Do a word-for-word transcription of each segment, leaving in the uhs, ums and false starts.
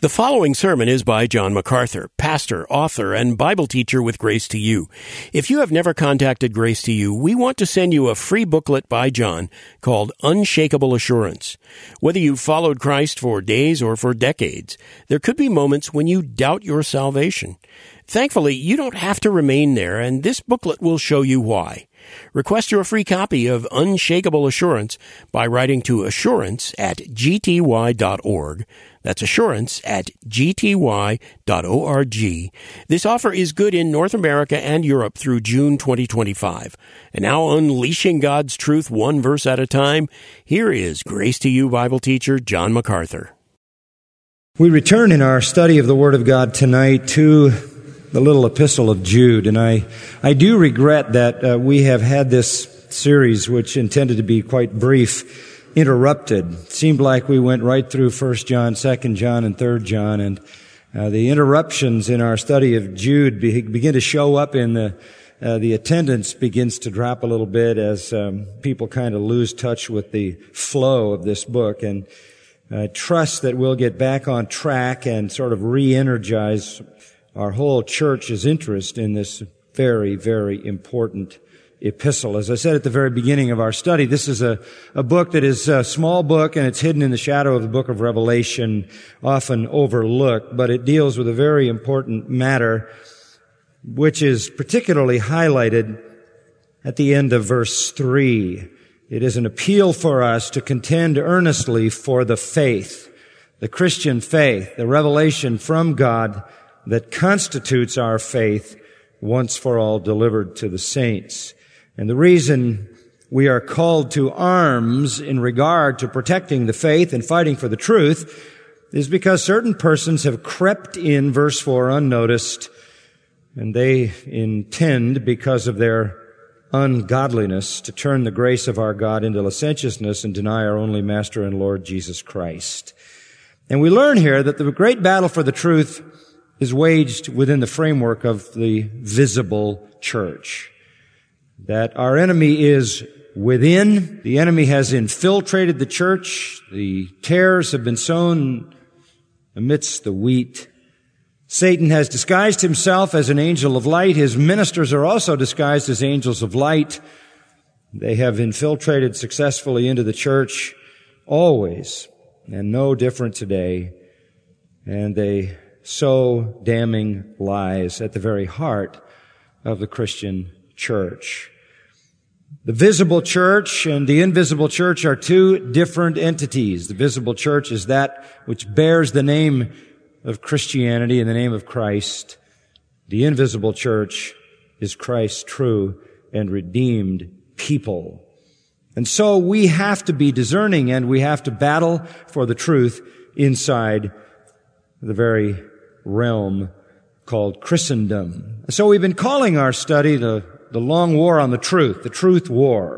The following sermon is by John MacArthur, pastor, author, and Bible teacher with Grace to You. If you have never contacted Grace to You, we want to send you a free booklet by John called Unshakable Assurance. Whether you've followed Christ for days or for decades, there could be moments when you doubt your salvation. Thankfully, you don't have to remain there, and this booklet will show you why. Request your free copy of Unshakable Assurance by writing to assurance at g t y dot org. That's assurance at g t y dot org. This offer is good in North America and Europe through June twenty twenty-five. And now, unleashing God's truth one verse at a time, here is Grace to You Bible teacher John MacArthur. We return in our study of the Word of God tonight to the little epistle of Jude, and I, I do regret that uh, we have had this series, which intended to be quite brief, interrupted. It seemed like we went right through First John, Second John, and Third John, and uh, the interruptions in our study of Jude be, begin to show up in the uh, the attendance begins to drop a little bit as um, people kind of lose touch with the flow of this book, and I trust that we'll get back on track and sort of re-energize our whole church's interest in this very, very important epistle. As I said at the very beginning of our study, this is a, a book that is a small book, and it's hidden in the shadow of the book of Revelation, often overlooked, but it deals with a very important matter, which is particularly highlighted at the end of verse three. It is an appeal for us to contend earnestly for the faith, the Christian faith, the revelation from God that constitutes our faith once for all delivered to the saints. And the reason we are called to arms in regard to protecting the faith and fighting for the truth is because certain persons have crept in, verse four, unnoticed, and they intend, because of their ungodliness, to turn the grace of our God into licentiousness and deny our only Master and Lord Jesus Christ. And we learn here that the great battle for the truth is waged within the framework of the visible church. That our enemy is within. The enemy has infiltrated the church. The tares have been sown amidst the wheat. Satan has disguised himself as an angel of light. His ministers are also disguised as angels of light. They have infiltrated successfully into the church always, and no different today. And they sow damning lies at the very heart of the Christian church. The visible church and the invisible church are two different entities. The visible church is that which bears the name of Christianity in the name of Christ. The invisible church is Christ's true and redeemed people. And so we have to be discerning, and we have to battle for the truth inside the very realm called Christendom. So we've been calling our study the, the long war on the truth, the truth war.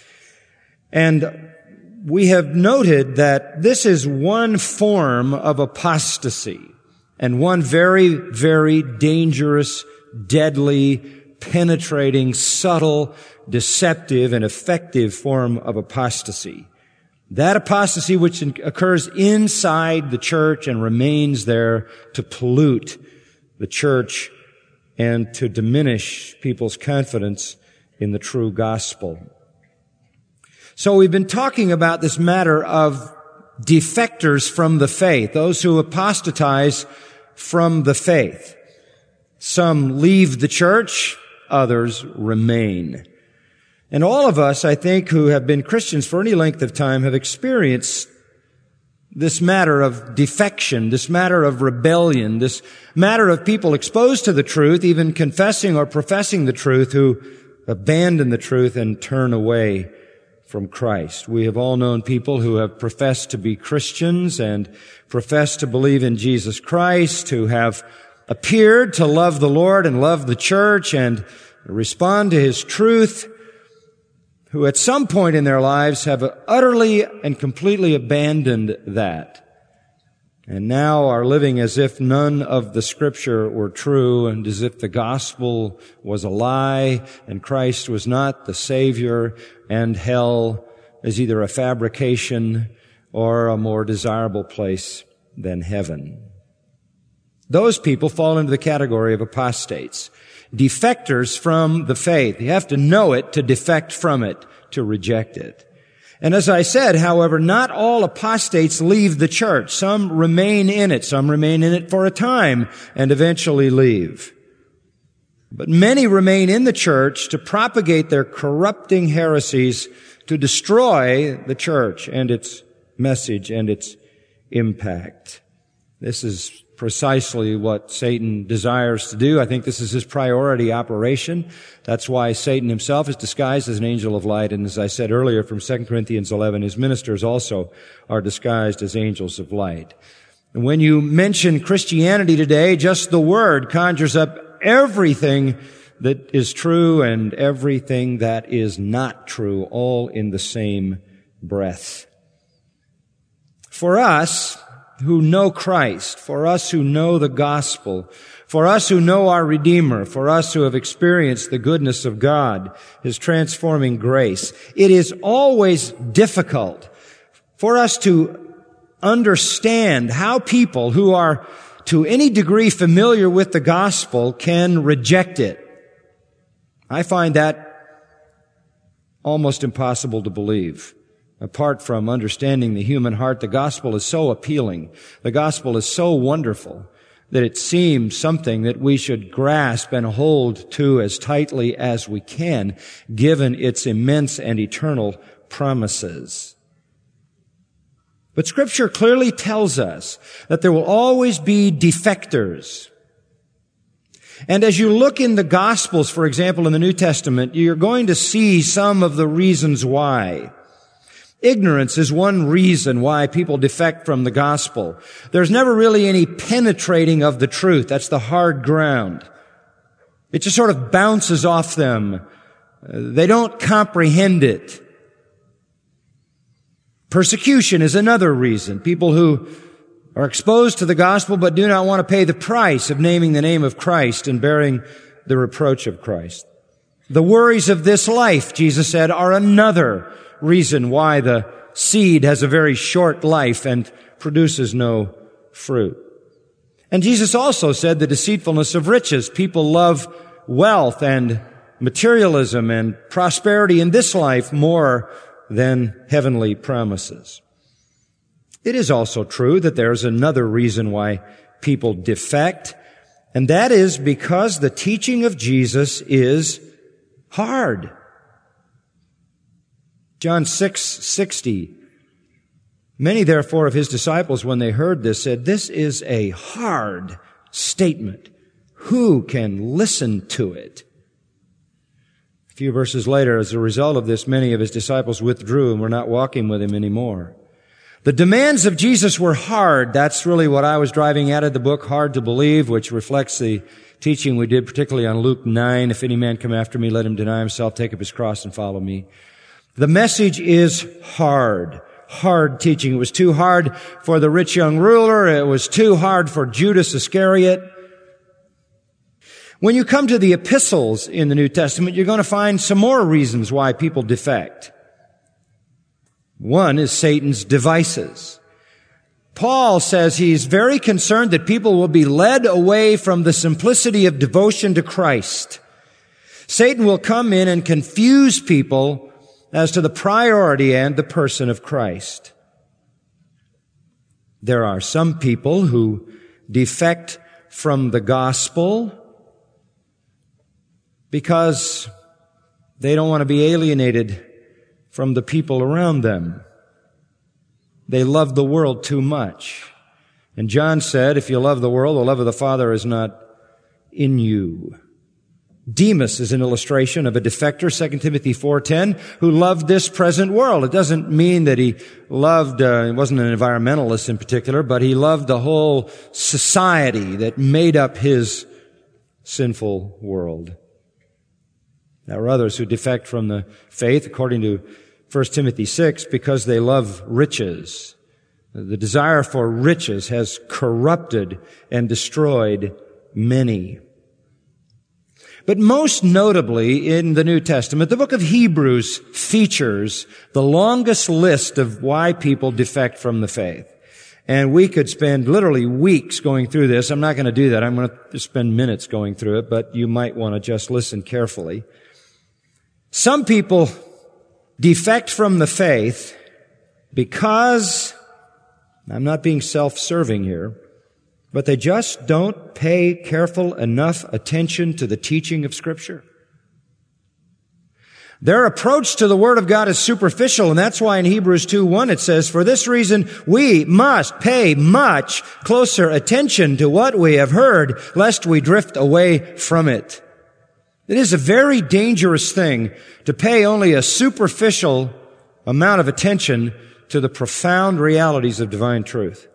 And we have noted that this is one form of apostasy, and one very, very dangerous, deadly, penetrating, subtle, deceptive, and effective form of apostasy. That apostasy which occurs inside the church and remains there to pollute the church and to diminish people's confidence in the true gospel. So we've been talking about this matter of defectors from the faith, those who apostatize from the faith. Some leave the church, others remain. And all of us, I think, who have been Christians for any length of time have experienced this matter of defection, this matter of rebellion, this matter of people exposed to the truth, even confessing or professing the truth, who abandon the truth and turn away from Christ. We have all known people who have professed to be Christians and professed to believe in Jesus Christ, who have appeared to love the Lord and love the church and respond to His truth, who at some point in their lives have utterly and completely abandoned that, and now are living as if none of the Scripture were true, and as if the gospel was a lie, and Christ was not the Savior, and hell is either a fabrication or a more desirable place than heaven. Those people fall into the category of apostates, defectors from the faith. You have to know it to defect from it, to reject it. And as I said, however, not all apostates leave the church. Some remain in it. Some remain in it for a time and eventually leave. But many remain in the church to propagate their corrupting heresies, to destroy the church and its message and its impact. This is precisely what Satan desires to do. I think this is his priority operation. That's why Satan himself is disguised as an angel of light. And as I said earlier from Second Corinthians eleven, his ministers also are disguised as angels of light. And when you mention Christianity today, just the word conjures up everything that is true and everything that is not true, all in the same breath. For us who know Christ, for us who know the gospel, for us who know our Redeemer, for us who have experienced the goodness of God, His transforming grace, it is always difficult for us to understand how people who are to any degree familiar with the gospel can reject it. I find that almost impossible to believe. Apart from understanding the human heart, the gospel is so appealing. The gospel is so wonderful that it seems something that we should grasp and hold to as tightly as we can, given its immense and eternal promises. But Scripture clearly tells us that there will always be defectors. And as you look in the Gospels, for example, in the New Testament, you're going to see some of the reasons why. Ignorance is one reason why people defect from the gospel. There's never really any penetrating of the truth. That's the hard ground. It just sort of bounces off them. They don't comprehend it. Persecution is another reason. People who are exposed to the gospel but do not want to pay the price of naming the name of Christ and bearing the reproach of Christ. The worries of this life, Jesus said, are another reason why the seed has a very short life and produces no fruit. And Jesus also said the deceitfulness of riches. People love wealth and materialism and prosperity in this life more than heavenly promises. It is also true that there is another reason why people defect, and that is because the teaching of Jesus is hard. John six sixty. Many, therefore, of his disciples, when they heard this, said, "This is a hard statement. Who can listen to it?" A few verses later, as a result of this, many of his disciples withdrew and were not walking with him anymore. The demands of Jesus were hard. That's really what I was driving at in the book, Hard to Believe, which reflects the teaching we did, particularly on Luke nine. If any man come after me, let him deny himself, take up his cross, and follow me. The message is hard. Hard teaching. It was too hard for the rich young ruler. It was too hard for Judas Iscariot. When you come to the epistles in the New Testament, you're going to find some more reasons why people defect. One is Satan's devices. Paul says he's very concerned that people will be led away from the simplicity of devotion to Christ. Satan will come in and confuse people as to the priority and the person of Christ. There are some people who defect from the gospel because they don't want to be alienated from the people around them. They love the world too much. And John said, if you love the world, the love of the Father is not in you. Demas is an illustration of a defector, Second Timothy four ten, who loved this present world. It doesn't mean that he loved, uh, he wasn't an environmentalist in particular, but he loved the whole society that made up his sinful world. There are others who defect from the faith, according to First Timothy six, because they love riches. The desire for riches has corrupted and destroyed many. But most notably in the New Testament, the book of Hebrews features the longest list of why people defect from the faith. And we could spend literally weeks going through this. I'm not going to do that. I'm going to spend minutes going through it, but you might want to just listen carefully. Some people defect from the faith because, I'm not being self-serving here, but they just don't pay careful enough attention to the teaching of Scripture. Their approach to the Word of God is superficial, and that's why in Hebrews two one it says, "For this reason we must pay much closer attention to what we have heard, lest we drift away from it." It is a very dangerous thing to pay only a superficial amount of attention to the profound realities of divine truth.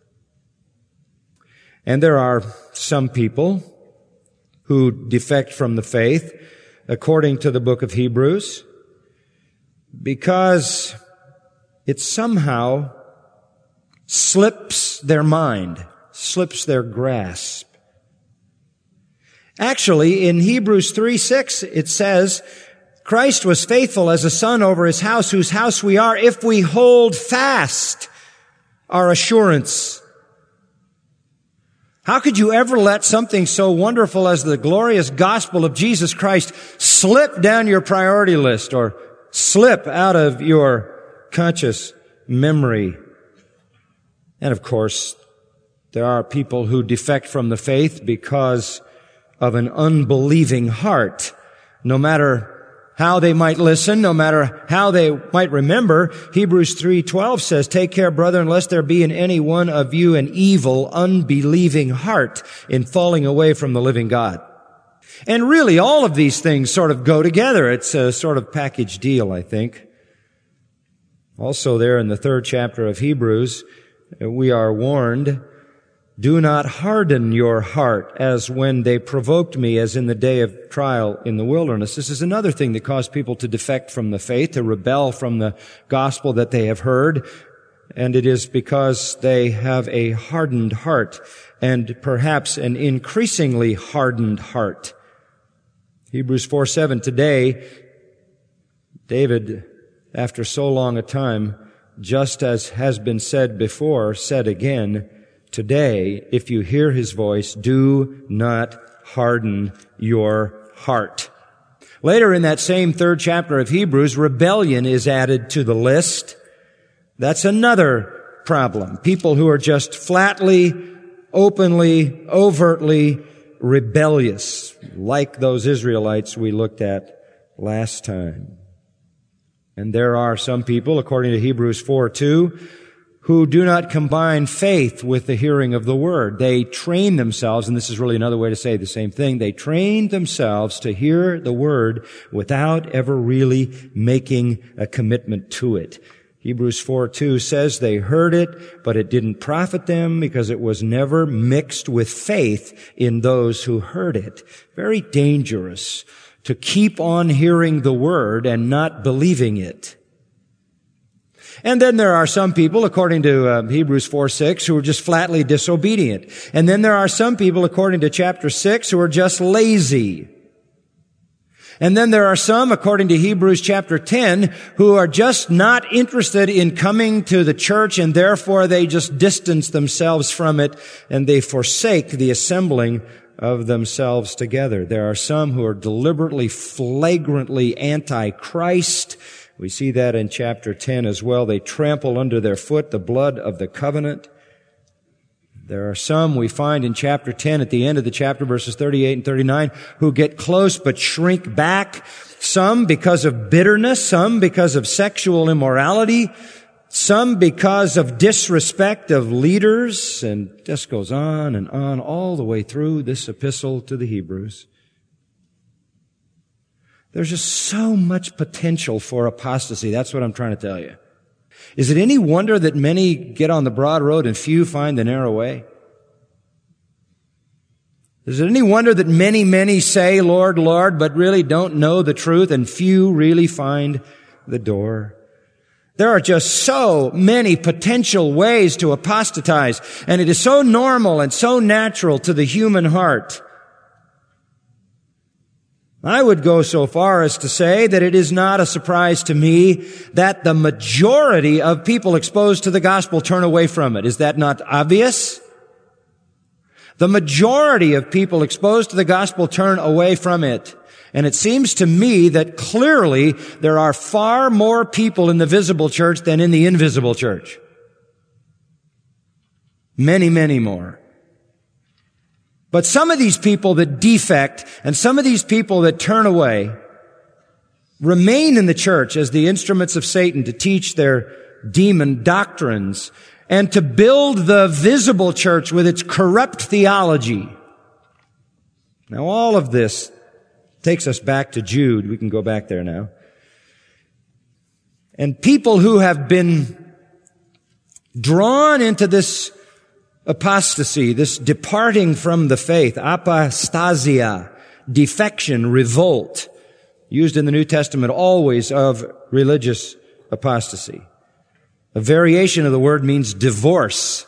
And there are some people who defect from the faith, according to the book of Hebrews, because it somehow slips their mind, slips their grasp. Actually, in Hebrews three six, it says, "Christ was faithful as a son over his house, whose house we are, if we hold fast our assurance." How could you ever let something so wonderful as the glorious gospel of Jesus Christ slip down your priority list or slip out of your conscious memory? And of course, there are people who defect from the faith because of an unbelieving heart. No matter how they might listen, no matter how they might remember, Hebrews three twelve says, "Take care, brethren, lest there be in any one of you an evil, unbelieving heart in falling away from the living God." And really, all of these things sort of go together. It's a sort of package deal, I think. Also there in the third chapter of Hebrews, we are warned, "Do not harden your heart as when they provoked me, as in the day of trial in the wilderness." This is another thing that caused people to defect from the faith, to rebel from the gospel that they have heard. And it is because they have a hardened heart, and perhaps an increasingly hardened heart. Hebrews four seven, "Today, David, after so long a time, just as has been said before, said again, today, if you hear his voice, do not harden your heart." Later in that same third chapter of Hebrews, rebellion is added to the list. That's another problem. People who are just flatly, openly, overtly rebellious, like those Israelites we looked at last time. And there are some people, according to Hebrews four two, who do not combine faith with the hearing of the Word. They train themselves, and this is really another way to say the same thing, they train themselves to hear the Word without ever really making a commitment to it. Hebrews four two says they heard it, but it didn't profit them because it was never mixed with faith in those who heard it. Very dangerous to keep on hearing the Word and not believing it. And then there are some people, according to uh, Hebrews four six, who are just flatly disobedient. And then there are some people, according to chapter six, who are just lazy. And then there are some, according to Hebrews chapter ten, who are just not interested in coming to the church, and therefore they just distance themselves from it, and they forsake the assembling of themselves together. There are some who are deliberately, flagrantly anti-Christ. We see that in chapter ten as well. They trample under their foot the blood of the covenant. There are some we find in chapter ten, at the end of the chapter, verses thirty-eight and thirty-nine, who get close but shrink back. Some because of bitterness, some because of sexual immorality, some because of disrespect of leaders, and just goes on and on all the way through this epistle to the Hebrews. There's just so much potential for apostasy. That's what I'm trying to tell you. Is it any wonder that many get on the broad road and few find the narrow way? Is it any wonder that many, many say, Lord, Lord, but really don't know the truth, and few really find the door? There are just so many potential ways to apostatize, and it is so normal and so natural to the human heart. I would go so far as to say that it is not a surprise to me that the majority of people exposed to the gospel turn away from it. Is that not obvious? The majority of people exposed to the gospel turn away from it. And it seems to me that clearly there are far more people in the visible church than in the invisible church. Many, many more. But some of these people that defect and some of these people that turn away remain in the church as the instruments of Satan to teach their demon doctrines and to build the visible church with its corrupt theology. Now, all of this takes us back to Jude. We can go back there now. And people who have been drawn into this apostasy, this departing from the faith, apostasia, defection, revolt, used in the New Testament always of religious apostasy. A variation of the word means divorce.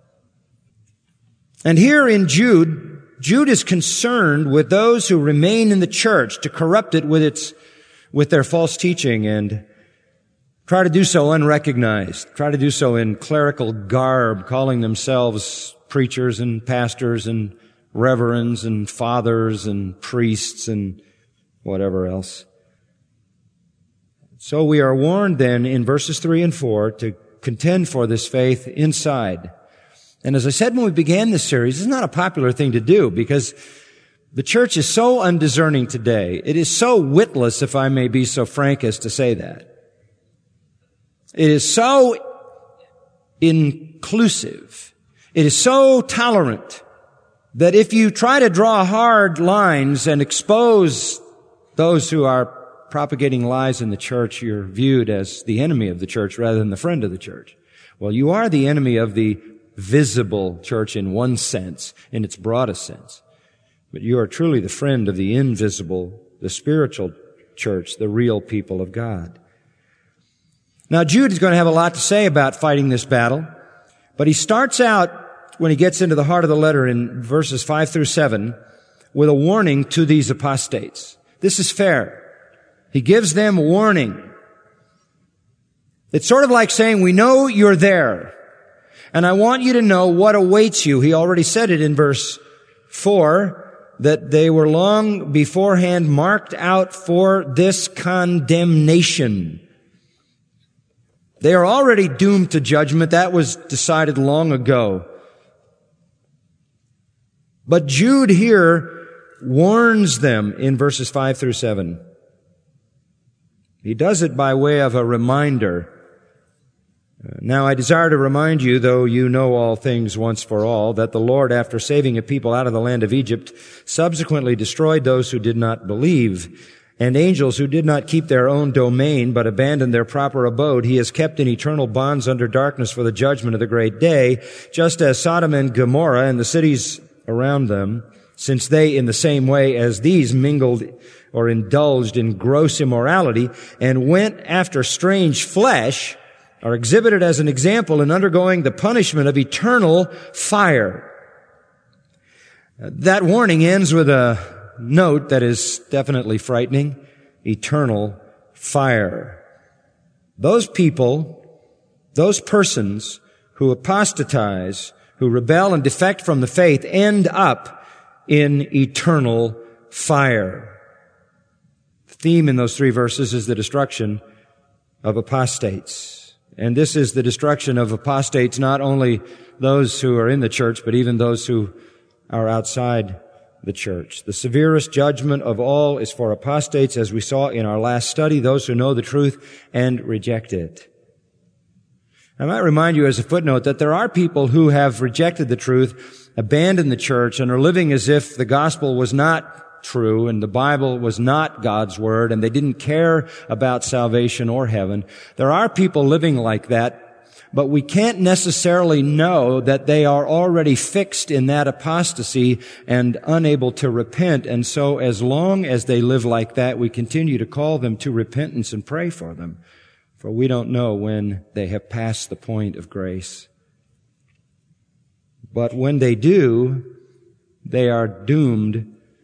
And here in Jude, Jude is concerned with those who remain in the church to corrupt it with its, with their false teaching and try to do so unrecognized, try to do so in clerical garb, calling themselves preachers and pastors and reverends and fathers and priests and whatever else. So we are warned then in verses three and four to contend for this faith inside. And as I said when we began this series, it's not a popular thing to do because the church is so undiscerning today. It is so witless, if I may be so frank as to say that. It is so inclusive. It is so tolerant that if you try to draw hard lines and expose those who are propagating lies in the church, you're viewed as the enemy of the church rather than the friend of the church. Well, you are the enemy of the visible church in one sense, in its broadest sense. But you are truly the friend of the invisible, the spiritual church, the real people of God. Now, Jude is going to have a lot to say about fighting this battle, but he starts out, when he gets into the heart of the letter in verses five through seven, with a warning to these apostates. This is fair. He gives them warning. It's sort of like saying, we know you're there, and I want you to know what awaits you. He already said it in verse four, that they were long beforehand marked out for this condemnation. They are already doomed to judgment. That was decided long ago. But Jude here warns them in verses five through seven. He does it by way of a reminder. Now I desire to remind you, though you know all things once for all, that the Lord, after saving a people out of the land of Egypt, subsequently destroyed those who did not believe. And angels who did not keep their own domain, but abandoned their proper abode, he has kept in eternal bonds under darkness for the judgment of the great day, just as Sodom and Gomorrah and the cities around them, since they in the same way as these mingled or indulged in gross immorality and went after strange flesh, are exhibited as an example in undergoing the punishment of eternal fire. That warning ends with a note that is definitely frightening. Eternal fire. Those people, those persons who apostatize, who rebel and defect from the faith, end up in eternal fire. The theme in those three verses is the destruction of apostates. And this is the destruction of apostates, not only those who are in the church, but even those who are outside the church. The severest judgment of all is for apostates, as we saw in our last study, those who know the truth and reject it. I might remind you as a footnote that there are people who have rejected the truth, abandoned the church, and are living as if the gospel was not true and the Bible was not God's word and they didn't care about salvation or heaven. There are people living like that, but we can't necessarily know that they are already fixed in that apostasy and unable to repent. And so as long as they live like that, we continue to call them to repentance and pray for them, for we don't know when they have passed the point of grace. But when they do, they are doomed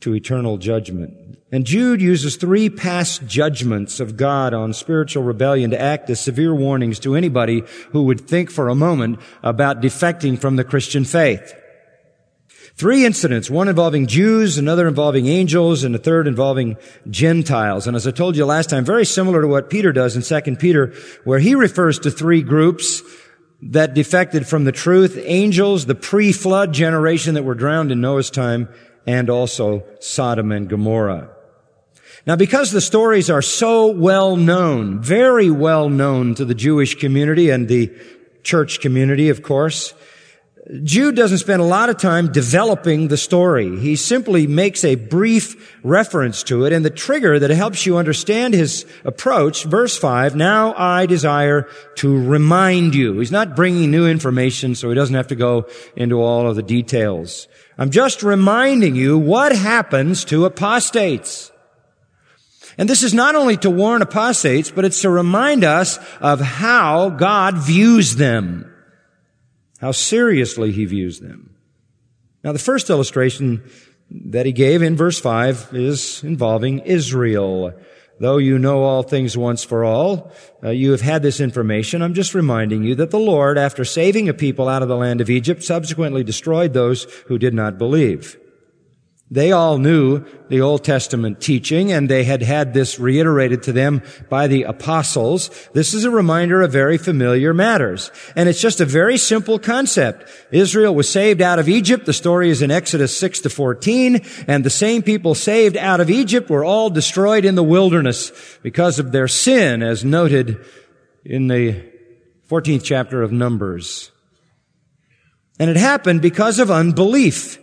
to eternal judgment. And Jude uses three past judgments of God on spiritual rebellion to act as severe warnings to anybody who would think for a moment about defecting from the Christian faith. Three incidents, one involving Jews, another involving angels, and a third involving Gentiles. And as I told you last time, very similar to what Peter does in Second Peter, where he refers to three groups that defected from the truth: angels, the pre-flood generation that were drowned in Noah's time, and also Sodom and Gomorrah. Now, because the stories are so well known, very well known to the Jewish community and the church community, of course, Jude doesn't spend a lot of time developing the story. He simply makes a brief reference to it, and the trigger that helps you understand his approach, verse five, now I desire to remind you. He's not bringing new information, so he doesn't have to go into all of the details. I'm just reminding you what happens to apostates. And this is not only to warn apostates, but it's to remind us of how God views them, how seriously he views them. Now, the first illustration that he gave in verse five is involving Israel. Though you know all things once for all, uh, you have had this information. I'm just reminding you that the Lord, after saving a people out of the land of Egypt, subsequently destroyed those who did not believe. They all knew the Old Testament teaching, and they had had this reiterated to them by the apostles. This is a reminder of very familiar matters. And it's just a very simple concept. Israel was saved out of Egypt. The story is in Exodus six to fourteen. And the same people saved out of Egypt were all destroyed in the wilderness because of their sin, as noted in the fourteenth chapter of Numbers. And it happened because of unbelief.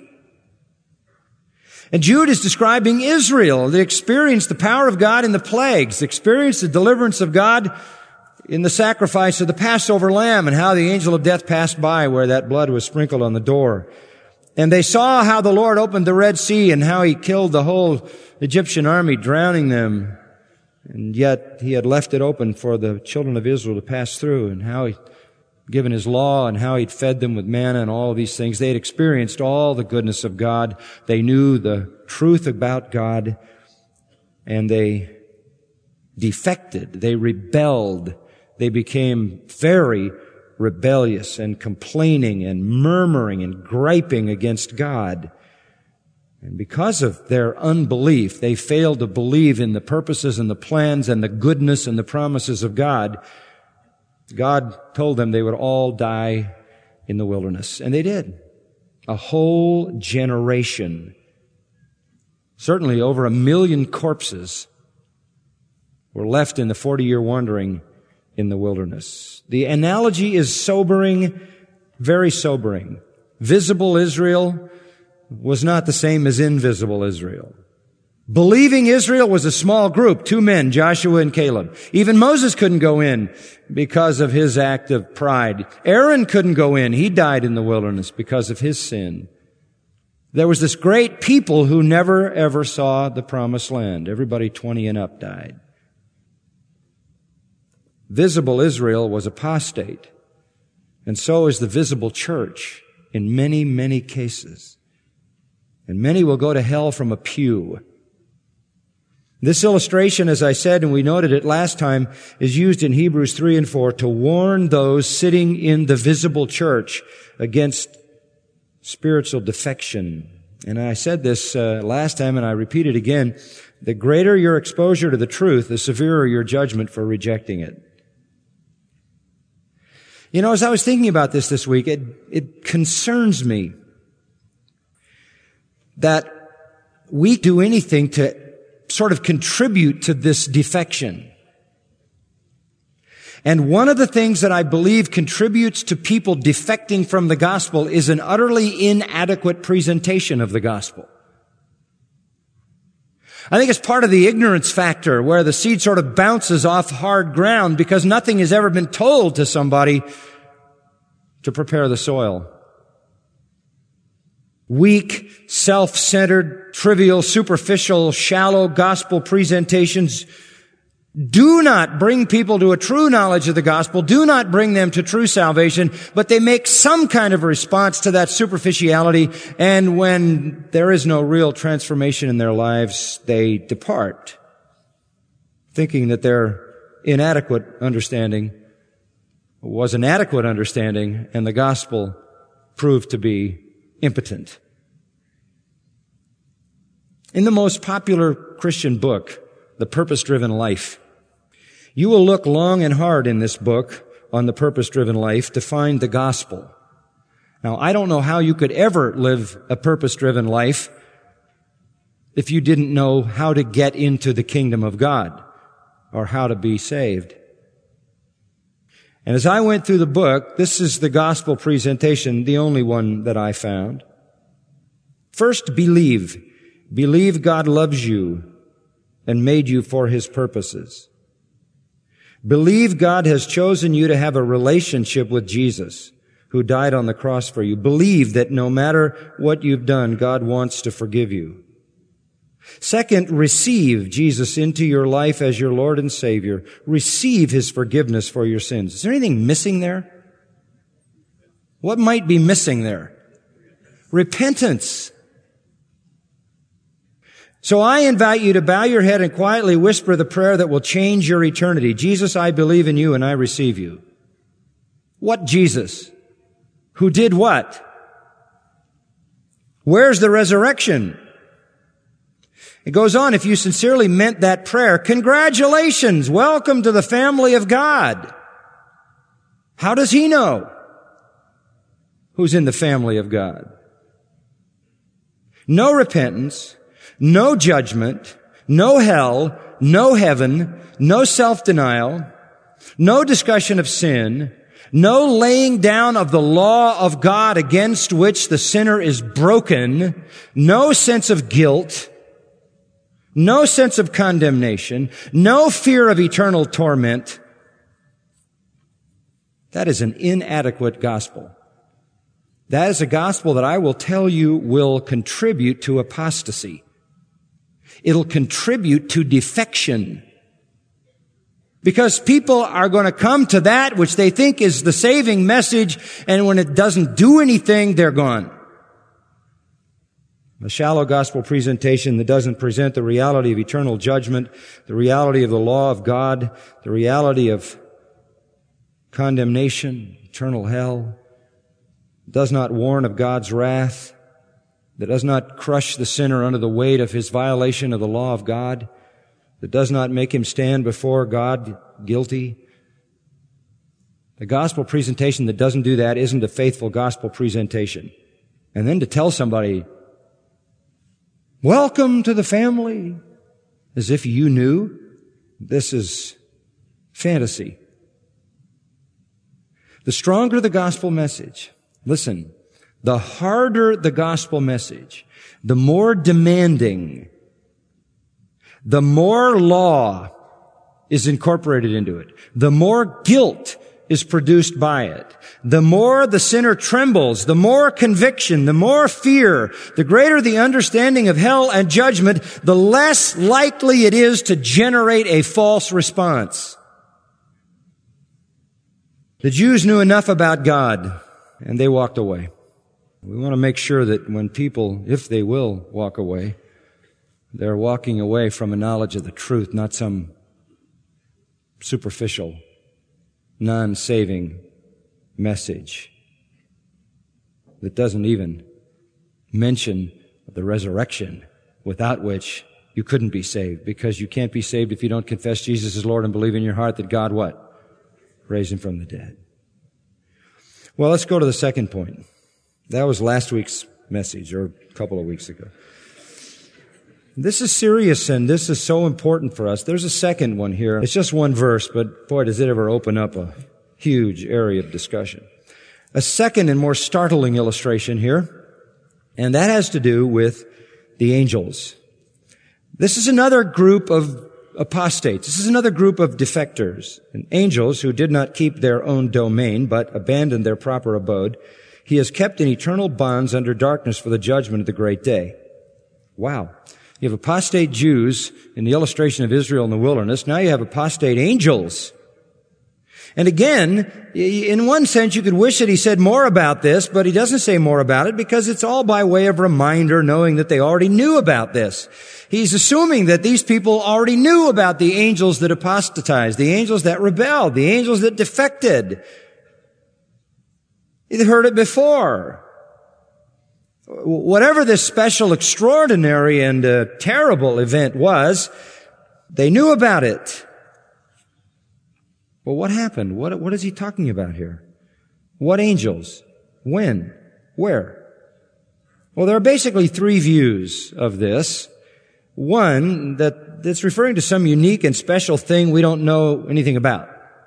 And Jude is describing Israel. They experienced the power of God in the plagues, experienced the deliverance of God in the sacrifice of the Passover lamb, and how the angel of death passed by where that blood was sprinkled on the door. And they saw how the Lord opened the Red Sea and how he killed the whole Egyptian army, drowning them. And yet he had left it open for the children of Israel to pass through, and how he given his law and how he'd fed them with manna and all of these things. They had experienced all the goodness of God. They knew the truth about God, and they defected. They rebelled. They became very rebellious and complaining and murmuring and griping against God. And because of their unbelief, they failed to believe in the purposes and the plans and the goodness and the promises of God. God told them they would all die in the wilderness. And they did. A whole generation, certainly over a million corpses, were left in the forty-year wandering in the wilderness. The analogy is sobering, very sobering. Visible Israel was not the same as invisible Israel. Believing Israel was a small group, two men, Joshua and Caleb. Even Moses couldn't go in because of his act of pride. Aaron couldn't go in. He died in the wilderness because of his sin. There was this great people who never ever saw the promised land. Everybody twenty and up died. Visible Israel was apostate, and so is the visible church in many, many cases. And many will go to hell from a pew. This illustration, as I said, and we noted it last time, is used in Hebrews three and four to warn those sitting in the visible church against spiritual defection. And I said this uh, last time, and I repeat it again. The greater your exposure to the truth, the severer your judgment for rejecting it. You know, as I was thinking about this this week, it, it concerns me that we do anything to sort of contribute to this defection. And one of the things that I believe contributes to people defecting from the gospel is an utterly inadequate presentation of the gospel. I think it's part of the ignorance factor where the seed sort of bounces off hard ground because nothing has ever been told to somebody to prepare the soil. Weak, self-centered, trivial, superficial, shallow gospel presentations do not bring people to a true knowledge of the gospel, do not bring them to true salvation, but they make some kind of response to that superficiality, and when there is no real transformation in their lives, they depart, thinking that their inadequate understanding was an adequate understanding, and the gospel proved to be impotent. In the most popular Christian book, The Purpose-Driven Life, you will look long and hard in this book on the purpose-driven life to find the gospel. Now, I don't know how you could ever live a purpose-driven life if you didn't know how to get into the kingdom of God or how to be saved. And as I went through the book, this is the gospel presentation, the only one that I found. First, believe. Believe God loves you and made you for His purposes. Believe God has chosen you to have a relationship with Jesus, who died on the cross for you. Believe that no matter what you've done, God wants to forgive you. Second, receive Jesus into your life as your Lord and Savior. Receive His forgiveness for your sins. Is there anything missing there? What might be missing there? Repentance. So I invite you to bow your head and quietly whisper the prayer that will change your eternity. Jesus, I believe in you and I receive you. What Jesus? Who did what? Where's the resurrection? It goes on, if you sincerely meant that prayer, congratulations, welcome to the family of God. How does he know who's in the family of God? No repentance, no judgment, no hell, no heaven, no self-denial, no discussion of sin, no laying down of the law of God against which the sinner is broken, no sense of guilt, no sense of condemnation, no fear of eternal torment. That is an inadequate gospel. That is a gospel that I will tell you will contribute to apostasy. It'll contribute to defection. Because people are going to come to that which they think is the saving message, and when it doesn't do anything, they're gone. A shallow gospel presentation that doesn't present the reality of eternal judgment, the reality of the law of God, the reality of condemnation, eternal hell, does not warn of God's wrath, that does not crush the sinner under the weight of his violation of the law of God, that does not make him stand before God guilty. The gospel presentation that doesn't do that isn't a faithful gospel presentation. And then to tell somebody, welcome to the family, as if you knew, this is fantasy. The stronger the gospel message, listen, the harder the gospel message, the more demanding, the more law is incorporated into it, the more guilt is produced by it, the more the sinner trembles, the more conviction, the more fear, the greater the understanding of hell and judgment, the less likely it is to generate a false response. The Jews knew enough about God, and they walked away. We want to make sure that when people, if they will walk away, they're walking away from a knowledge of the truth, not some superficial, non-saving message that doesn't even mention the resurrection, without which you couldn't be saved, because you can't be saved if you don't confess Jesus as Lord and believe in your heart that God what? Raised Him from the dead. Well, let's go to the second point. That was last week's message, or a couple of weeks ago. This is serious, and this is so important for us. There's a second one here. It's just one verse, but boy, does it ever open up a huge area of discussion. A second and more startling illustration here, and that has to do with the angels. This is another group of apostates. This is another group of defectors, and angels who did not keep their own domain, but abandoned their proper abode. He has kept in eternal bonds under darkness for the judgment of the great day. Wow. You have apostate Jews in the illustration of Israel in the wilderness. Now you have apostate angels. And again, in one sense, you could wish that he said more about this, but he doesn't say more about it because it's all by way of reminder, knowing that they already knew about this. He's assuming that these people already knew about the angels that apostatized, the angels that rebelled, the angels that defected. They'd heard it before. Whatever this special, extraordinary, and uh, terrible event was, they knew about it. Well, what happened? What, what is he talking about here? What angels? When? Where? Well, there are basically three views of this. One, that that's referring to some unique and special thing we don't know anything about.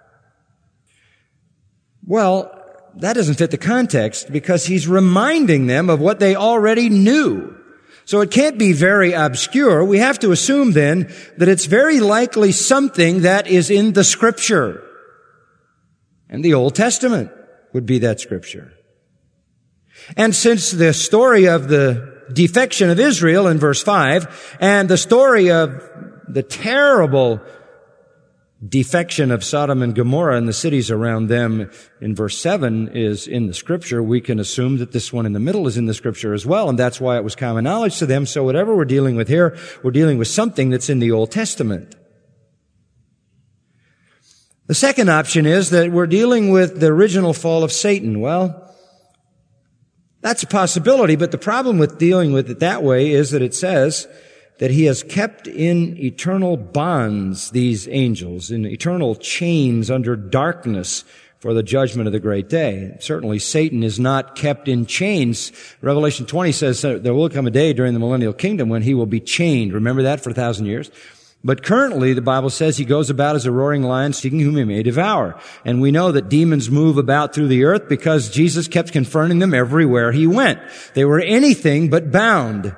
Well, that doesn't fit the context because he's reminding them of what they already knew. So it can't be very obscure. We have to assume then that it's very likely something that is in the Scripture. And the Old Testament would be that Scripture. And since the story of the defection of Israel in verse five and the story of the terrible defection of Sodom and Gomorrah and the cities around them in verse seven is in the Scripture, we can assume that this one in the middle is in the Scripture as well, and that's why it was common knowledge to them. So whatever we're dealing with here, we're dealing with something that's in the Old Testament. The second option is that we're dealing with the original fall of Satan. Well, that's a possibility, but the problem with dealing with it that way is that it says that he has kept in eternal bonds these angels, in eternal chains under darkness for the judgment of the great day. Certainly Satan is not kept in chains. Revelation twenty says there will come a day during the millennial kingdom when he will be chained. Remember that for a thousand years? But currently, the Bible says he goes about as a roaring lion seeking whom he may devour. And we know that demons move about through the earth because Jesus kept confronting them everywhere he went. They were anything but bound.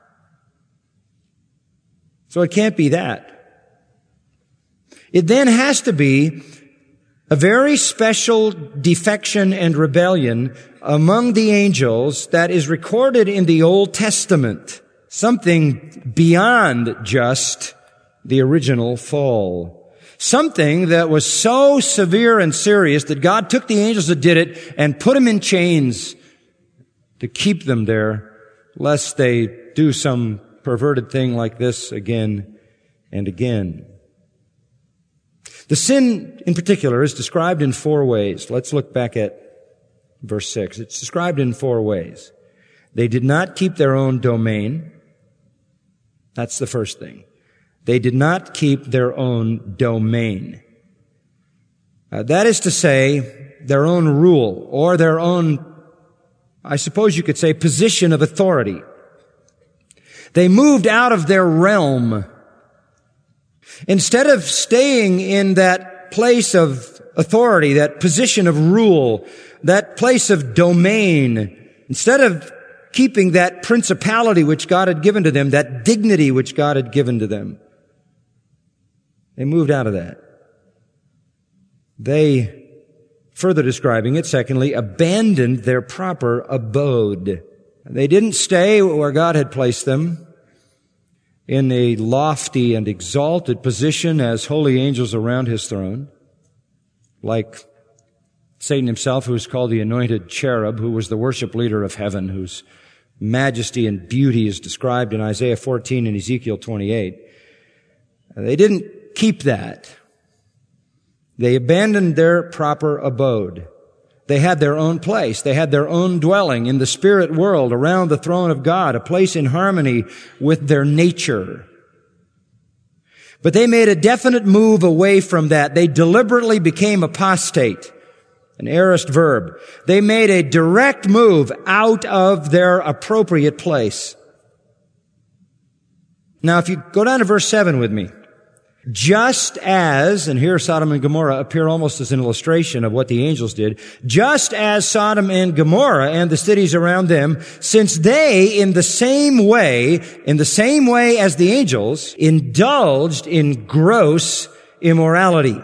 So it can't be that. It then has to be a very special defection and rebellion among the angels that is recorded in the Old Testament. Something beyond just the original fall. Something that was so severe and serious that God took the angels that did it and put them in chains to keep them there, lest they do some perverted thing like this again and again. The sin in particular is described in four ways. Let's look back at verse six. It's described in four ways. They did not keep their own domain. That's the first thing. They did not keep their own domain. Uh, that is to say, their own rule or their own, I suppose you could say, position of authority. They moved out of their realm. Instead of staying in that place of authority, that position of rule, that place of domain, instead of keeping that principality which God had given to them, that dignity which God had given to them, they moved out of that. They, further describing it, secondly, abandoned their proper abode. They didn't stay where God had placed them in a lofty and exalted position as holy angels around his throne, like Satan himself, who is called the anointed cherub, who was the worship leader of heaven, whose majesty and beauty is described in Isaiah fourteen and Ezekiel twenty-eight. They didn't keep that. They abandoned their proper abode. They had their own place. They had their own dwelling in the spirit world around the throne of God, a place in harmony with their nature. But they made a definite move away from that. They deliberately became apostate, an aorist verb. They made a direct move out of their appropriate place. Now, if you go down to verse seven with me, just as, and here Sodom and Gomorrah appear almost as an illustration of what the angels did, just as Sodom and Gomorrah and the cities around them, since they, in the same way, in the same way as the angels, indulged in gross immorality.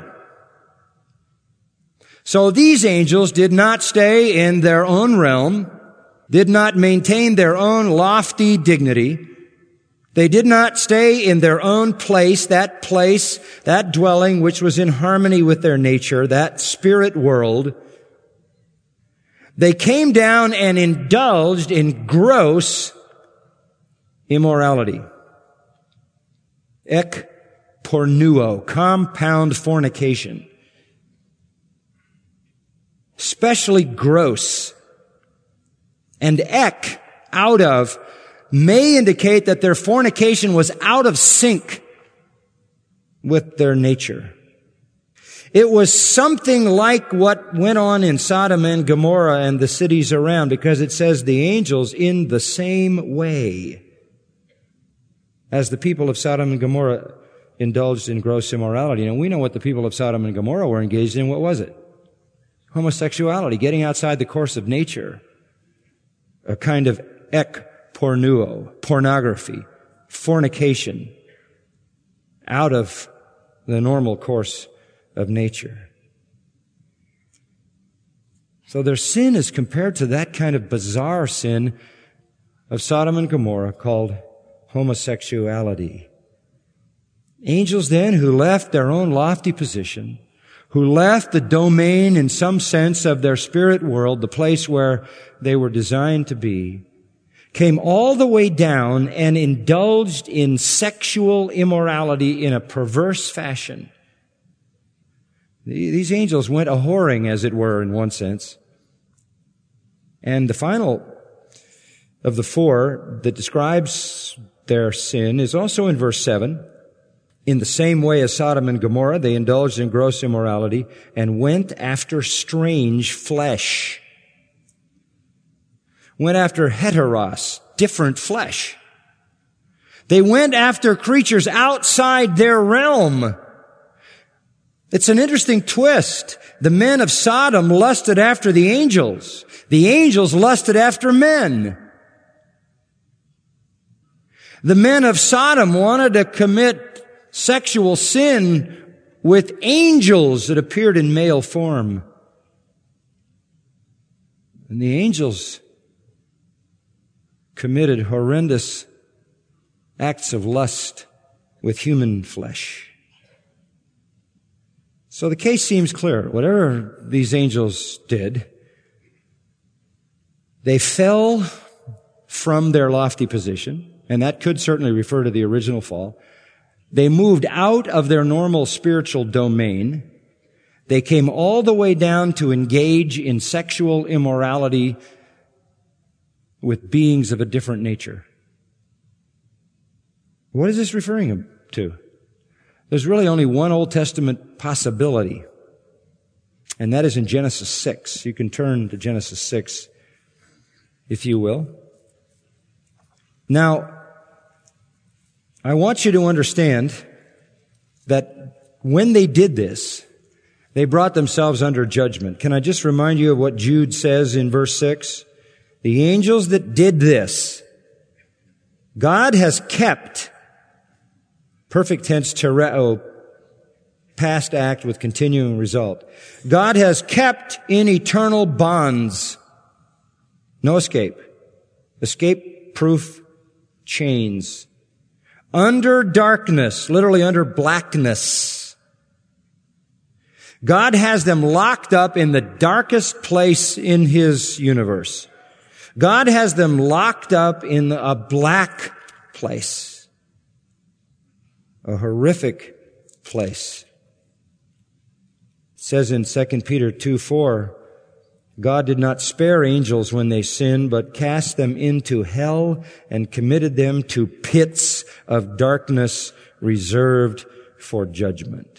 So these angels did not stay in their own realm, did not maintain their own lofty dignity. They did not stay in their own place, that place, that dwelling which was in harmony with their nature, that spirit world. They came down and indulged in gross immorality. Ek pornuo, compound fornication. Especially gross. And ek, out of, may indicate that their fornication was out of sync with their nature. It was something like what went on in Sodom and Gomorrah and the cities around, because it says the angels in the same way as the people of Sodom and Gomorrah indulged in gross immorality. And we know what the people of Sodom and Gomorrah were engaged in. What was it? Homosexuality, getting outside the course of nature. A kind of ek pornuo, pornography, fornication, out of the normal course of nature. So their sin is compared to that kind of bizarre sin of Sodom and Gomorrah called homosexuality. Angels then who left their own lofty position, who left the domain in some sense of their spirit world, the place where they were designed to be, came all the way down and indulged in sexual immorality in a perverse fashion. These angels went a-whoring, as it were, in one sense. And the final of the four that describes their sin is also in verse seven. In the same way as Sodom and Gomorrah, they indulged in gross immorality and went after strange flesh. Went after heteros, different flesh. They went after creatures outside their realm. It's an interesting twist. The men of Sodom lusted after the angels. The angels lusted after men. The men of Sodom wanted to commit sexual sin with angels that appeared in male form. And the angels committed horrendous acts of lust with human flesh. So the case seems clear. Whatever these angels did, they fell from their lofty position, and that could certainly refer to the original fall. They moved out of their normal spiritual domain. They came all the way down to engage in sexual immorality with beings of a different nature. What is this referring to? There's really only one Old Testament possibility, and that is in Genesis six. You can turn to Genesis six, if you will. Now, I want you to understand that when they did this, they brought themselves under judgment. Can I just remind you of what Jude says in verse six? The angels that did this, God has kept, perfect tense tereo, past act with continuing result. God has kept in eternal bonds. No escape. Escape-proof chains. Under darkness, literally under blackness. God has them locked up in the darkest place in His universe. God has them locked up in a black place. A horrific place. It says in Second Peter two four, God did not spare angels when they sinned, but cast them into hell and committed them to pits of darkness reserved for judgment.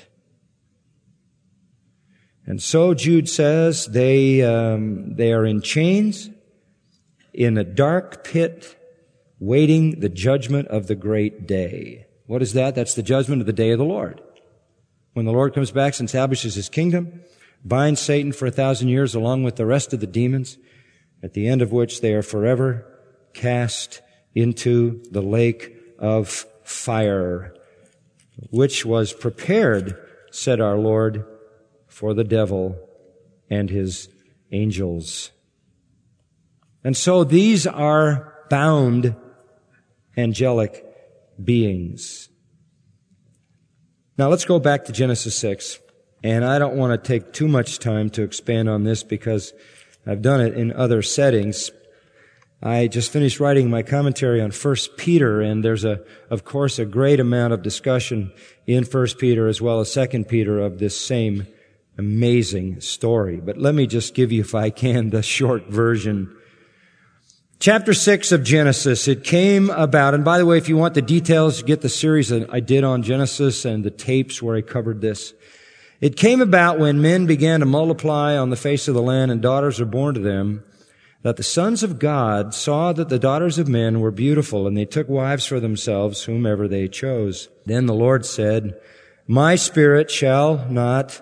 And so Jude says they um, they are in chains, in a dark pit, waiting the judgment of the great day. What is that? That's the judgment of the day of the Lord. When the Lord comes back and establishes His kingdom, binds Satan for a thousand years along with the rest of the demons, at the end of which they are forever cast into the lake of fire, which was prepared, said our Lord, for the devil and his angels. And so these are bound angelic beings. Now let's go back to Genesis six. And I don't want to take too much time to expand on this because I've done it in other settings. I just finished writing my commentary on First Peter, and there's a, of course, a great amount of discussion in First Peter as well as Second Peter of this same amazing story. But let me just give you, if I can, the short version. Chapter six of Genesis, it came about, and by the way, if you want the details, get the series that I did on Genesis and the tapes where I covered this. It came about when men began to multiply on the face of the land and daughters were born to them, that the sons of God saw that the daughters of men were beautiful, and they took wives for themselves, whomever they chose. Then the Lord said, My spirit shall not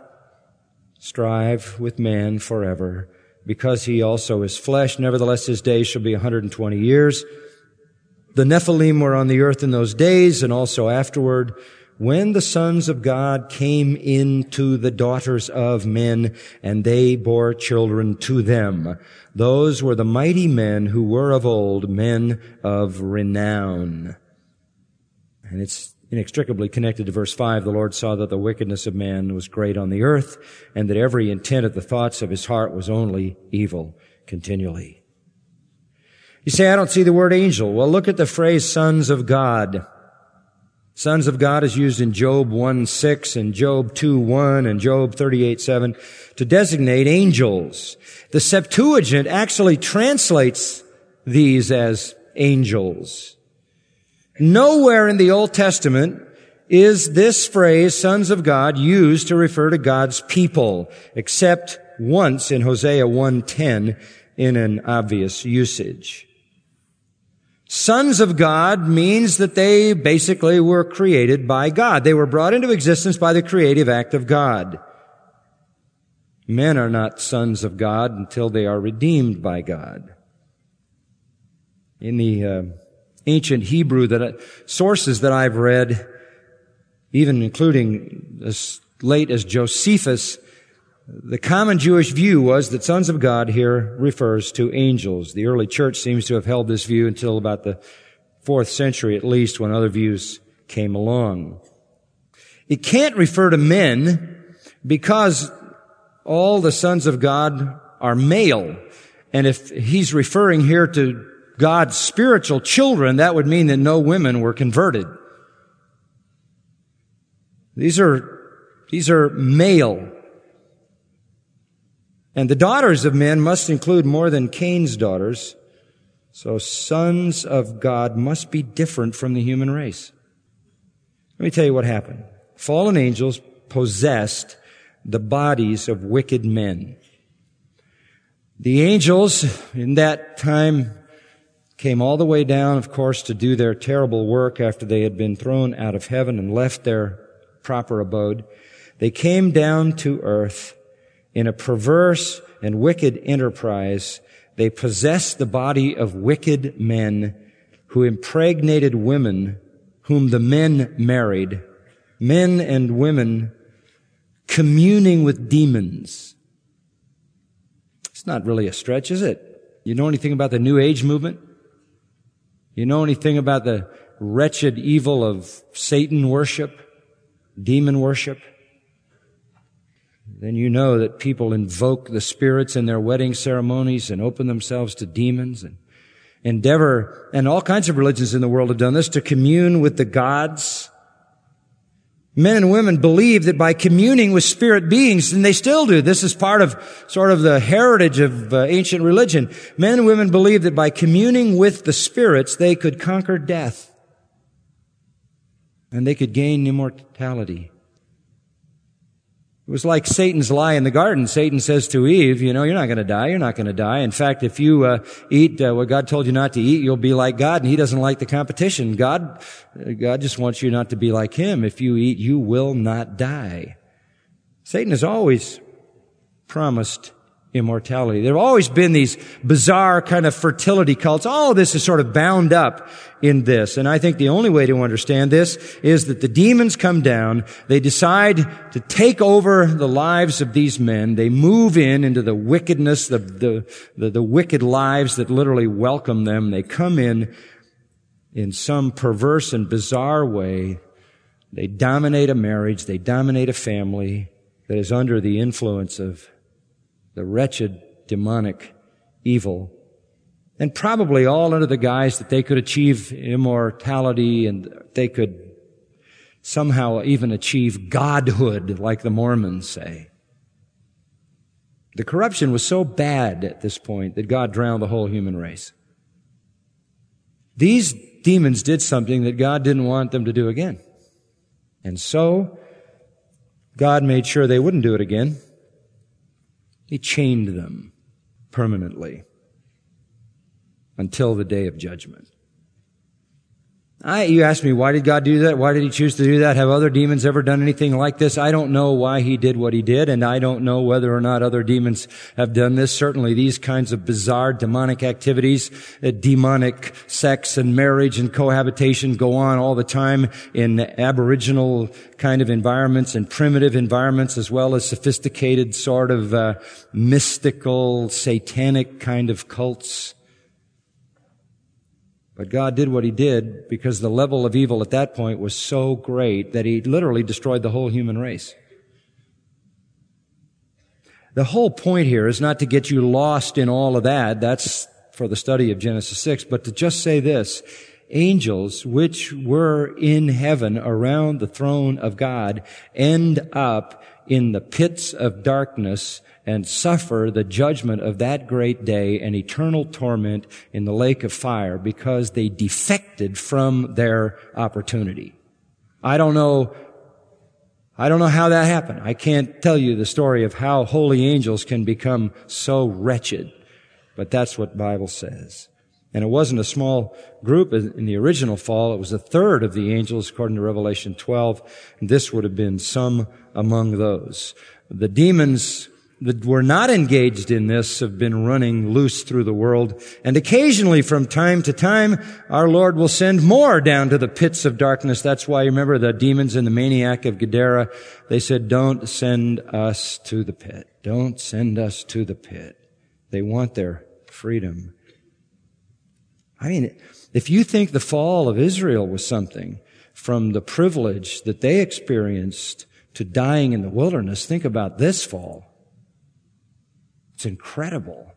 strive with man forever, because he also is flesh. Nevertheless, his days shall be one hundred twenty years. The Nephilim were on the earth in those days, and also afterward, when the sons of God came into the daughters of men, and they bore children to them. Those were the mighty men who were of old, men of renown. And it's inextricably connected to verse five. The Lord saw that the wickedness of man was great on the earth, and that every intent of the thoughts of his heart was only evil continually. You say, I don't see the word angel. Well, look at the phrase sons of God. Sons of God is used in Job one six and Job two one and Job thirty-eight seven to designate angels. The Septuagint actually translates these as angels. Nowhere in the Old Testament is this phrase, sons of God, used to refer to God's people, except once in Hosea one ten in an obvious usage. Sons of God means that they basically were created by God. They were brought into existence by the creative act of God. Men are not sons of God until they are redeemed by God. In the uh, ancient Hebrew that uh, sources that I've read, even including as late as Josephus, the common Jewish view was that sons of God here refers to angels. The early church seems to have held this view until about the fourth century at least, when other views came along. It can't refer to men because all the sons of God are male. And if he's referring here to God's spiritual children, that would mean that no women were converted. These are, these are male. And the daughters of men must include more than Cain's daughters. So sons of God must be different from the human race. Let me tell you what happened. Fallen angels possessed the bodies of wicked men. The angels in that time came all the way down, of course, to do their terrible work after they had been thrown out of heaven and left their proper abode. They came down to earth in a perverse and wicked enterprise. They possessed the body of wicked men who impregnated women whom the men married, men and women communing with demons. It's not really a stretch, is it? You know anything about the New Age movement? You know anything about the wretched evil of Satan worship, demon worship? Then you know that people invoke the spirits in their wedding ceremonies and open themselves to demons and endeavor, and all kinds of religions in the world have done this, to commune with the gods. Men and women believe that by communing with spirit beings, and they still do, this is part of sort of the heritage of uh, ancient religion. Men and women believe that by communing with the spirits, they could conquer death. And they could gain immortality. It was like Satan's lie in the garden. Satan says to Eve, you know, you're not going to die. You're not going to die. In fact, if you uh, eat uh, what God told you not to eat, you'll be like God, and He doesn't like the competition. God, uh, God just wants you not to be like Him. If you eat, you will not die. Satan has always promised immortality. There have always been these bizarre kind of fertility cults. All of this is sort of bound up in this. And I think the only way to understand this is that the demons come down. They decide to take over the lives of these men. They move in into the wickedness, the, the, the, the wicked lives that literally welcome them. They come in in some perverse and bizarre way, they dominate a marriage, they dominate a family that is under the influence of the wretched, demonic evil, and probably all under the guise that they could achieve immortality and they could somehow even achieve godhood, like the Mormons say. The corruption was so bad at this point that God drowned the whole human race. These demons did something that God didn't want them to do again. And so, God made sure they wouldn't do it again. He chained them permanently until the day of judgment. I, you ask me, why did God do that? Why did He choose to do that? Have other demons ever done anything like this? I don't know why He did what He did, and I don't know whether or not other demons have done this. Certainly these kinds of bizarre demonic activities, uh, demonic sex and marriage and cohabitation go on all the time in aboriginal kind of environments and primitive environments, as well as sophisticated sort of uh, mystical, satanic kind of cults. But God did what He did because the level of evil at that point was so great that He literally destroyed the whole human race. The whole point here is not to get you lost in all of that. That's for the study of Genesis six, but to just say this: angels which were in heaven around the throne of God end up in the pits of darkness and suffer the judgment of that great day and eternal torment in the lake of fire because they defected from their opportunity. I don't know, I don't know how that happened. I can't tell you the story of how holy angels can become so wretched, but that's what the Bible says. And it wasn't a small group in the original fall. It was a third of the angels, according to Revelation twelve. And this would have been some among those. The demons that were not engaged in this have been running loose through the world. And occasionally, from time to time, our Lord will send more down to the pits of darkness. That's why, you remember the demons and the maniac of Gadara, they said, don't send us to the pit. Don't send us to the pit. They want their freedom. I mean, if you think the fall of Israel was something from the privilege that they experienced to dying in the wilderness, think about this fall. It's incredible.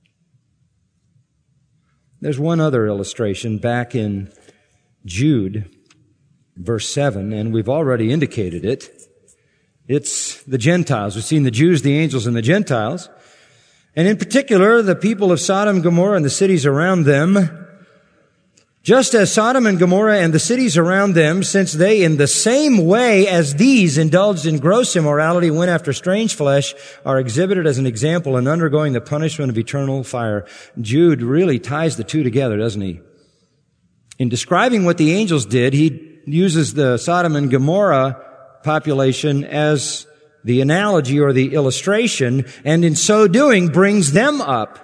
There's one other illustration back in Jude, verse seven, and we've already indicated it. It's the Gentiles. We've seen the Jews, the angels, and the Gentiles. And in particular, the people of Sodom and Gomorrah and the cities around them. Just as Sodom and Gomorrah and the cities around them, since they in the same way as these indulged in gross immorality, went after strange flesh, are exhibited as an example in undergoing the punishment of eternal fire. Jude really ties the two together, doesn't he? In describing what the angels did, he uses the Sodom and Gomorrah population as the analogy or the illustration, and in so doing brings them up.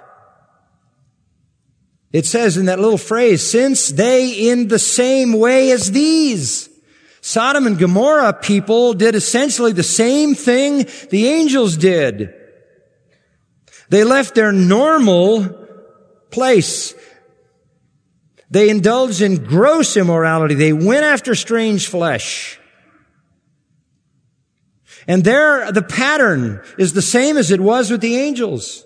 It says in that little phrase, since they in the same way as these. Sodom and Gomorrah people did essentially the same thing the angels did. They left their normal place. They indulged in gross immorality. They went after strange flesh. And there, the pattern is the same as it was with the angels.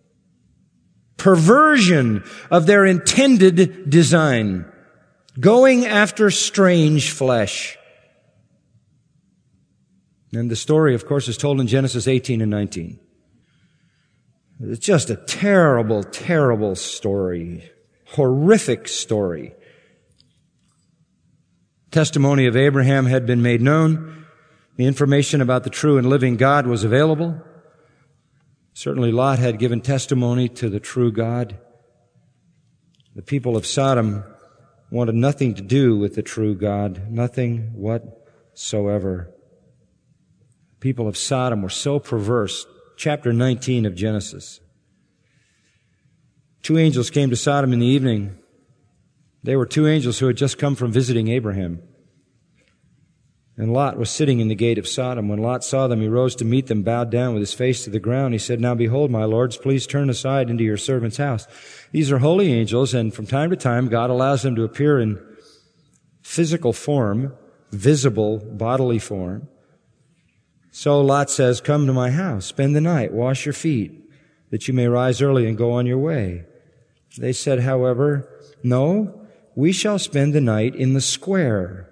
Perversion of their intended design. Going after strange flesh. And the story, of course, is told in Genesis eighteen and nineteen. It's just a terrible, terrible story. Horrific story. Testimony of Abraham had been made known. The information about the true and living God was available. Certainly Lot had given testimony to the true God. The people of Sodom wanted nothing to do with the true God, nothing whatsoever. People of Sodom were so perverse. Chapter nineteen of Genesis. Two angels came to Sodom in the evening. They were two angels who had just come from visiting Abraham. And Lot was sitting in the gate of Sodom. When Lot saw them, he rose to meet them, bowed down with his face to the ground. He said, now behold, my lords, please turn aside into your servant's house. These are holy angels, and from time to time, God allows them to appear in physical form, visible bodily form. So Lot says, come to my house, spend the night, wash your feet, that you may rise early and go on your way. They said, however, no, we shall spend the night in the square.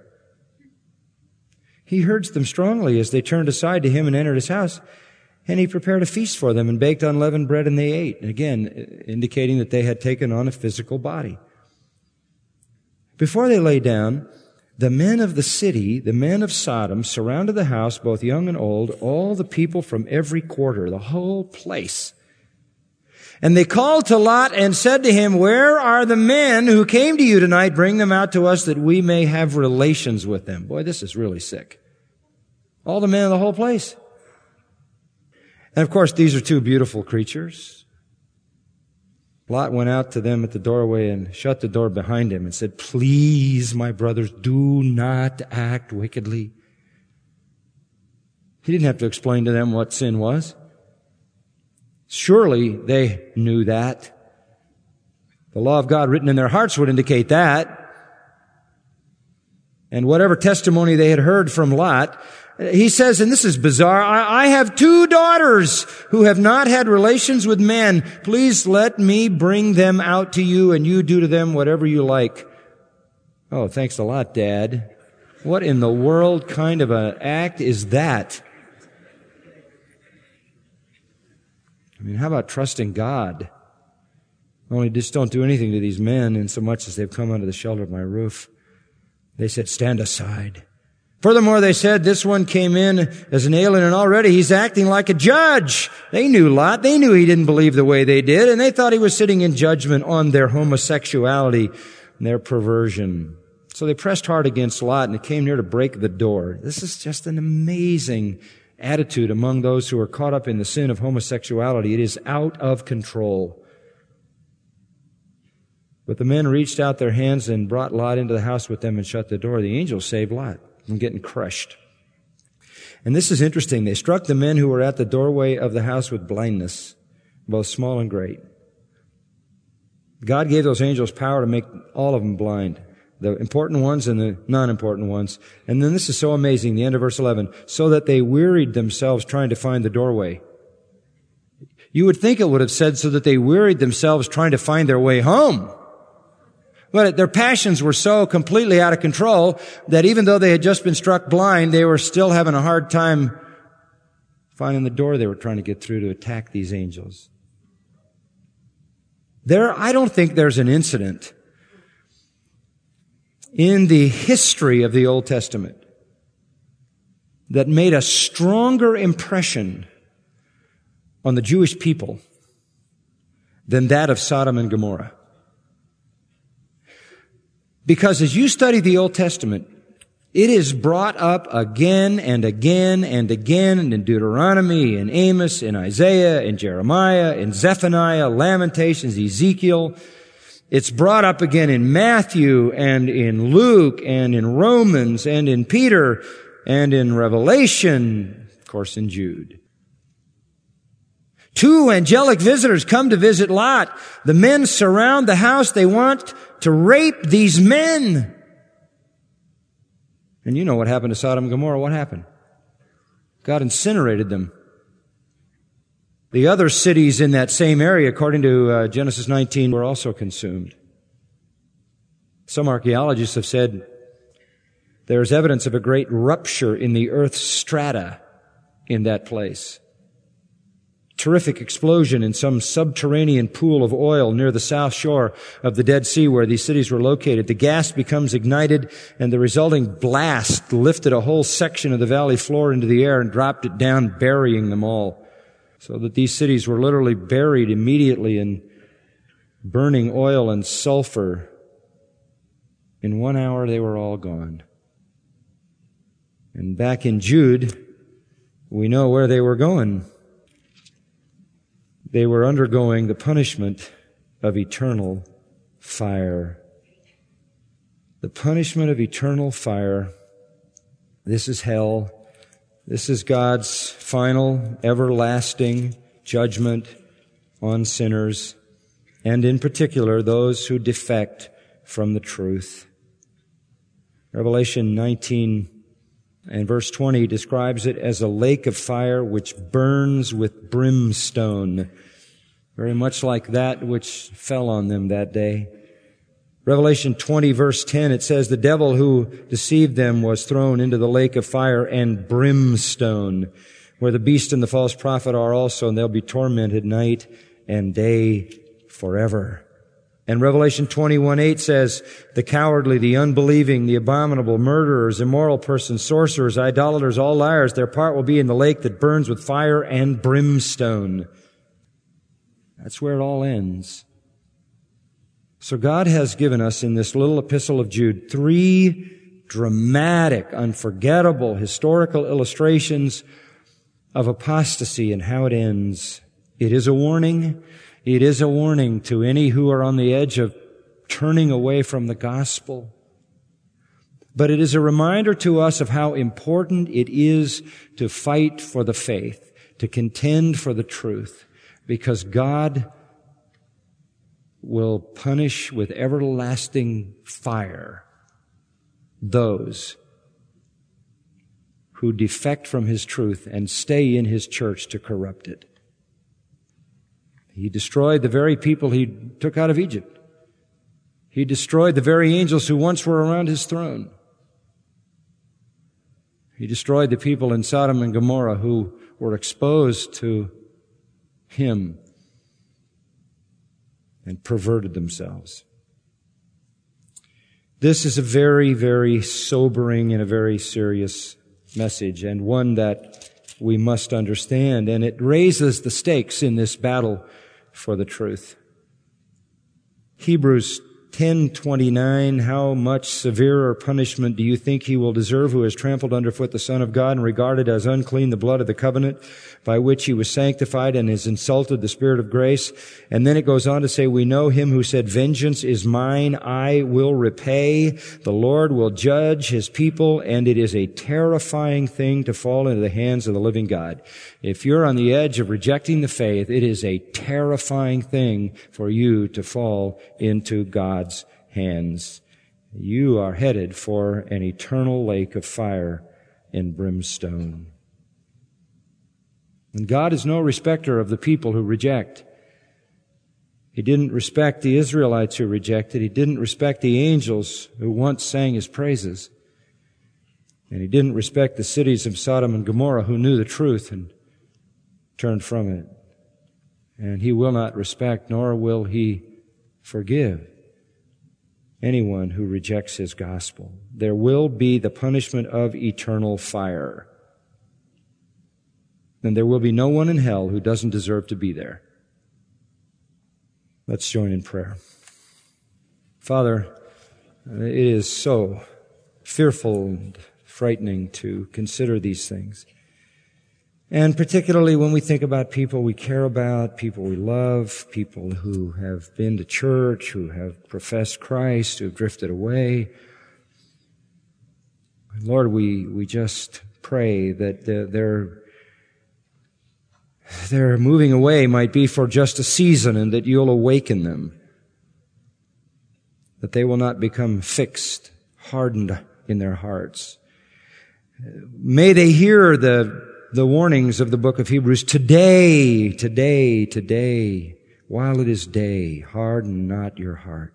He urged them strongly as they turned aside to him and entered his house, and he prepared a feast for them and baked unleavened bread, and they ate. And again, indicating that they had taken on a physical body. Before they lay down, the men of the city, the men of Sodom, surrounded the house, both young and old, all the people from every quarter, the whole place. And they called to Lot and said to him, where are the men who came to you tonight? Bring them out to us that we may have relations with them. Boy, this is really sick. All the men of the whole place. And of course, these are two beautiful creatures. Lot went out to them at the doorway and shut the door behind him and said, please, my brothers, do not act wickedly. He didn't have to explain to them what sin was. Surely they knew that. The law of God written in their hearts would indicate that. And whatever testimony they had heard from Lot, he says, and this is bizarre, I, I have two daughters who have not had relations with men. Please let me bring them out to you, and you do to them whatever you like. Oh, thanks a lot, Dad. What in the world kind of an act is that? I mean, how about trusting God? Only just don't do anything to these men in so much as they've come under the shelter of my roof. They said, stand aside. Furthermore, they said, this one came in as an alien and already he's acting like a judge. They knew Lot. They knew he didn't believe the way they did, and they thought he was sitting in judgment on their homosexuality and their perversion. So they pressed hard against Lot, and it came near to break the door. This is just an amazing attitude among those who are caught up in the sin of homosexuality. It is out of control. But the men reached out their hands and brought Lot into the house with them and shut the door. The angels saved Lot from getting crushed. And this is interesting. They struck the men who were at the doorway of the house with blindness, both small and great. God gave those angels power to make all of them blind, the important ones and the non-important ones. And then this is so amazing, the end of verse eleven, so that they wearied themselves trying to find the doorway. You would think it would have said so that they wearied themselves trying to find their way home. But their passions were so completely out of control that even though they had just been struck blind, they were still having a hard time finding the door they were trying to get through to attack these angels. There, I don't think there's an incident in the history of the Old Testament that made a stronger impression on the Jewish people than that of Sodom and Gomorrah. Because as you study the Old Testament, it is brought up again and again and again in Deuteronomy, in Amos, in Isaiah, in Jeremiah, in Zephaniah, Lamentations, Ezekiel. It's brought up again in Matthew and in Luke and in Romans and in Peter and in Revelation, of course in Jude. Two angelic visitors come to visit Lot. The men surround the house. They want to rape these men. And you know what happened to Sodom and Gomorrah. What happened? God incinerated them. The other cities in that same area, according to uh, Genesis nineteen, were also consumed. Some archaeologists have said there is evidence of a great rupture in the earth's strata in that place. Terrific explosion in some subterranean pool of oil near the south shore of the Dead Sea where these cities were located. The gas becomes ignited, and the resulting blast lifted a whole section of the valley floor into the air and dropped it down, burying them all. So that these cities were literally buried immediately in burning oil and sulfur. In one hour, they were all gone. And back in Jude, we know where they were going. They were undergoing the punishment of eternal fire. The punishment of eternal fire. This is hell. This is God's final, everlasting judgment on sinners, and in particular those who defect from the truth. Revelation nineteen and verse twenty describes it as a lake of fire which burns with brimstone, very much like that which fell on them that day. Revelation twenty verse ten, it says, the devil who deceived them was thrown into the lake of fire and brimstone, where the beast and the false prophet are also, and they'll be tormented night and day forever. And Revelation twenty-one eight says, the cowardly, the unbelieving, the abominable, murderers, immoral persons, sorcerers, idolaters, all liars, their part will be in the lake that burns with fire and brimstone. That's where it all ends. So God has given us in this little epistle of Jude three dramatic, unforgettable, historical illustrations of apostasy and how it ends. It is a warning. It is a warning to any who are on the edge of turning away from the gospel. But it is a reminder to us of how important it is to fight for the faith, to contend for the truth, because God will punish with everlasting fire those who defect from His truth and stay in His church to corrupt it. He destroyed the very people He took out of Egypt. He destroyed the very angels who once were around His throne. He destroyed the people in Sodom and Gomorrah who were exposed to Him and perverted themselves. This is a very, very sobering and a very serious message, and one that we must understand, and it raises the stakes in this battle for the truth. Hebrews ten twenty-nine, how much severer punishment do you think he will deserve who has trampled underfoot the Son of God and regarded as unclean the blood of the covenant by which he was sanctified and has insulted the Spirit of grace? And then it goes on to say, we know him who said, vengeance is mine, I will repay. The Lord will judge his people, and it is a terrifying thing to fall into the hands of the living God. If you're on the edge of rejecting the faith, it is a terrifying thing for you to fall into God's hands. You are headed for an eternal lake of fire and brimstone. And God is no respecter of the people who reject. He didn't respect the Israelites who rejected. He didn't respect the angels who once sang His praises. And He didn't respect the cities of Sodom and Gomorrah who knew the truth and turned from it. And He will not respect, nor will He forgive anyone who rejects His gospel. There will be the punishment of eternal fire. And there will be no one in hell who doesn't deserve to be there. Let's join in prayer. Father, it is so fearful and frightening to consider these things. And particularly when we think about people we care about, people we love, people who have been to church, who have professed Christ, who have drifted away. Lord, we, we just pray that their, their moving away might be for just a season, and that You'll awaken them, that they will not become fixed, hardened in their hearts. May they hear the the warnings of the book of Hebrews. Today, today, today, while it is day, harden not your heart.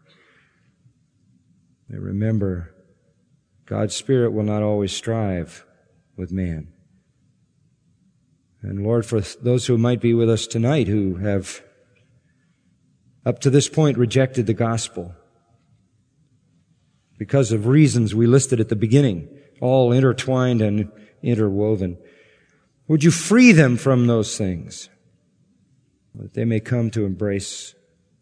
And remember, God's Spirit will not always strive with man. And Lord, for those who might be with us tonight who have up to this point rejected the gospel because of reasons we listed at the beginning, all intertwined and interwoven, would You free them from those things, that they may come to embrace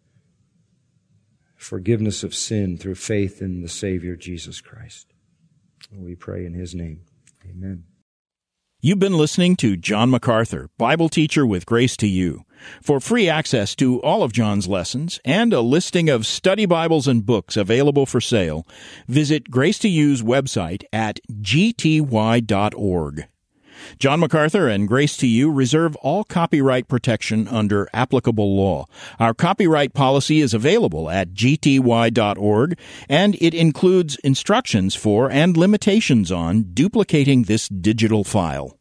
forgiveness of sin through faith in the Savior, Jesus Christ. We pray in His name. Amen. You've been listening to John MacArthur, Bible teacher with Grace to You. For free access to all of John's lessons and a listing of study Bibles and books available for sale, visit Grace to You's website at g t y dot org. John MacArthur and Grace to You reserve all copyright protection under applicable law. Our copyright policy is available at g t y dot org, and it includes instructions for and limitations on duplicating this digital file.